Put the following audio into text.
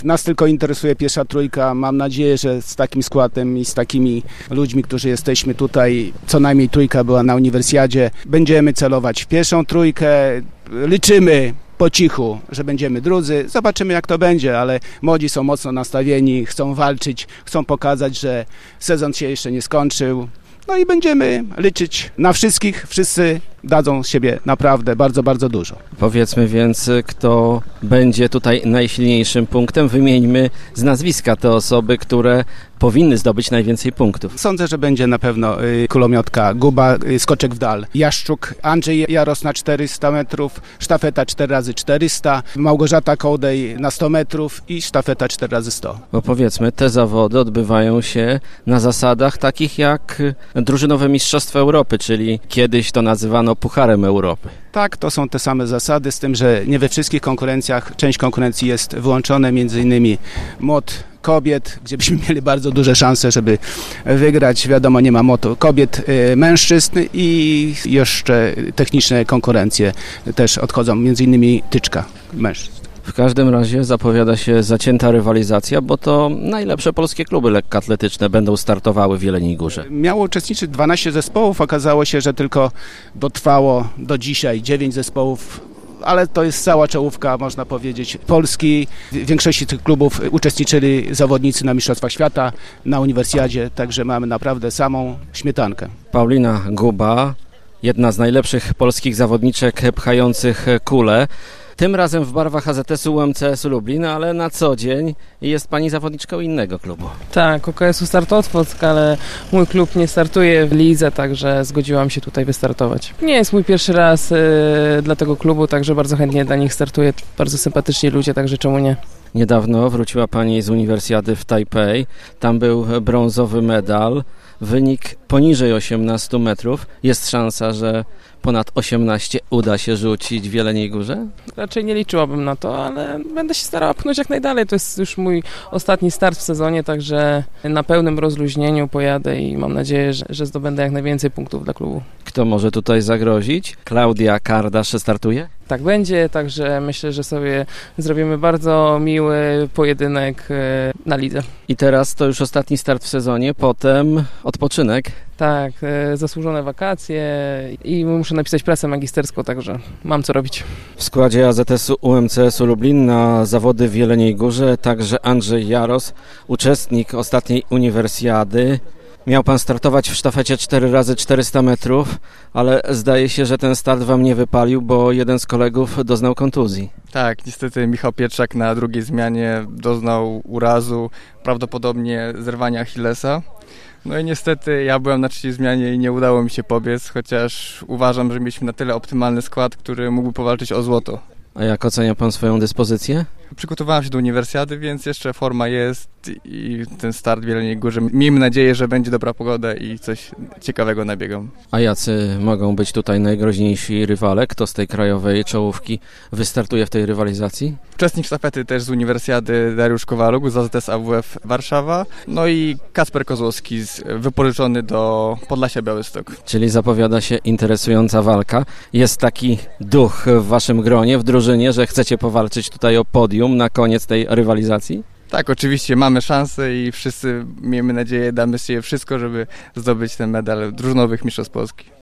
Nas tylko interesuje pierwsza trójka. Mam nadzieję, że z takim składem i z takimi ludźmi, którzy jesteśmy tutaj, co najmniej trójka była na uniwersjadzie, będziemy celować w pierwszą trójkę. Liczymy po cichu, że będziemy drudzy. Zobaczymy, jak to będzie, ale młodzi są mocno nastawieni, chcą walczyć, chcą pokazać, że sezon się jeszcze nie skończył. No i będziemy liczyć na wszystkich. Wszyscy dadzą z siebie naprawdę bardzo, bardzo dużo. Powiedzmy więc, kto będzie tutaj najsilniejszym punktem. Wymieńmy z nazwiska te osoby, które powinny zdobyć najwięcej punktów. Sądzę, że będzie na pewno kulomiotka Guba, skoczek w dal, Jaszczuk, Andrzej Jaros na 400 metrów, sztafeta 4x400, Małgorzata Kołdej na 100 metrów i sztafeta 4x100. Bo powiedzmy, te zawody odbywają się na zasadach takich jak drużynowe Mistrzostwa Europy, czyli kiedyś to nazywano Pucharem Europy. Tak, to są te same zasady, z tym, że nie we wszystkich konkurencjach, część konkurencji jest wyłączone, między innymi młot kobiet, gdzie byśmy mieli bardzo duże szanse, żeby wygrać. Wiadomo, nie ma młotu kobiet, mężczyzn i jeszcze techniczne konkurencje też odchodzą, między innymi tyczka mężczyzn. W każdym razie zapowiada się zacięta rywalizacja, bo to najlepsze polskie kluby lekkoatletyczne będą startowały w Jeleniej Górze. Miało uczestniczyć 12 zespołów, okazało się, że tylko dotrwało do dzisiaj 9 zespołów, ale to jest cała czołówka, można powiedzieć, Polski. W większości tych klubów uczestniczyli zawodnicy na Mistrzostwach Świata, na uniwersjadzie, także mamy naprawdę samą śmietankę. Paulina Guba, jedna z najlepszych polskich zawodniczek pchających kulę. Tym razem w barwach AZS-u UMCS-u Lublin, ale na co dzień jest pani zawodniczką innego klubu. Tak, OKS-u Start Otwock, ale mój klub nie startuje w lidze, także zgodziłam się tutaj wystartować. Nie jest mój pierwszy raz dla tego klubu, także bardzo chętnie dla nich startuję. Bardzo sympatyczni ludzie, także czemu nie? Niedawno wróciła pani z uniwersjady w Tajpej. Tam był brązowy medal. Wynik poniżej 18 metrów. Jest szansa, że ponad 18 uda się rzucić w Jeleniej Górze? Raczej nie liczyłabym na to, ale będę się starała pchnąć jak najdalej. To jest już mój ostatni start w sezonie, także na pełnym rozluźnieniu pojadę i mam nadzieję, że zdobędę jak najwięcej punktów dla klubu. Kto może tutaj zagrozić? Klaudia Kardasz startuje? Tak będzie, także myślę, że sobie zrobimy bardzo miły pojedynek na lidze. I teraz to już ostatni start w sezonie, potem odpoczynek. Tak, zasłużone wakacje i muszę napisać pracę magisterską, także mam co robić. W składzie AZS-u UMCS-u Lublin na zawody w Jeleniej Górze także Andrzej Jaros, uczestnik ostatniej uniwersjady. Miał pan startować w sztafecie 4x400 metrów, ale zdaje się, że ten start wam nie wypalił, bo jeden z kolegów doznał kontuzji. Tak, niestety Michał Pietrzak na drugiej zmianie doznał urazu, prawdopodobnie zerwania Achillesa. No i niestety ja byłem na trzeciej zmianie i nie udało mi się pobiec, chociaż uważam, że mieliśmy na tyle optymalny skład, który mógłby powalczyć o złoto. A jak ocenia pan swoją dyspozycję? Przygotowałem się do uniwersjady, więc jeszcze forma jest i ten start w Jeleniej Górze. Miejmy nadzieję, że będzie dobra pogoda i coś ciekawego nabiegam. A jacy mogą być tutaj najgroźniejsi rywale? Kto z tej krajowej czołówki wystartuje w tej rywalizacji? Uczestnik sztafety też z uniwersjady Dariusz Kowaluk z AZS AWF Warszawa. No i Kacper Kozłowski wypożyczony do Podlasia Białystok. Czyli zapowiada się interesująca walka. Jest taki duch w waszym gronie, w drużynie, że chcecie powalczyć tutaj o podium na koniec tej rywalizacji? Tak, oczywiście mamy szansę i wszyscy, miejmy nadzieję, damy sobie wszystko, żeby zdobyć ten medal drużynowych mistrzostw Polski.